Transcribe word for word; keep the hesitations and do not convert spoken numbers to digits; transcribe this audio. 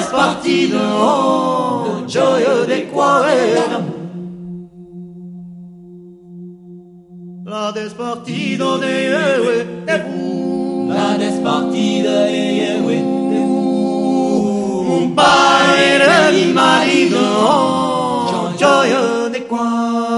despartida, oh, gioia de cuore d'amor. La despartida de Yahweh de vous, La despartida de Yahweh de vous, un padre di marido, oh, gioia de cuore.